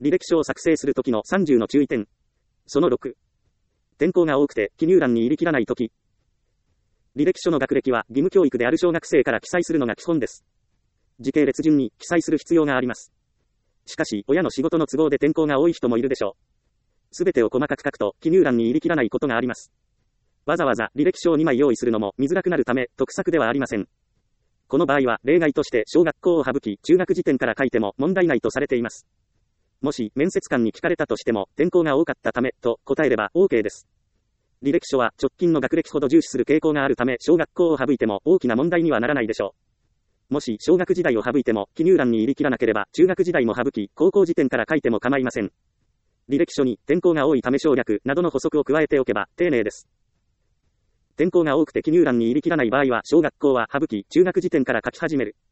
履歴書を作成するときの30の注意点。その6。転校が多くて記入欄に入りきらないとき。履歴書の学歴は義務教育である小学生から記載するのが基本です。時系列順に記載する必要があります。しかし、親の仕事の都合で転校が多い人もいるでしょう。すべてを細かく書くと記入欄に入りきらないことがあります。わざわざ履歴書を2枚用意するのも見づらくなるため得策ではありません。この場合は例外として小学校を省き中学時点から書いても問題ないとされています。もし面接官に聞かれたとしても転校が多かったためと答えれば OK です。履歴書は直近の学歴ほど重視する傾向があるため小学校を省いても大きな問題にはならないでしょう。もし小学時代を省いても記入欄に入りきらなければ中学時代も省き高校時点から書いても構いません。履歴書に転校が多いため省略などの補足を加えておけば丁寧です。転校が多くて記入欄に入りきらない場合は小学校は省き中学時点から書き始める。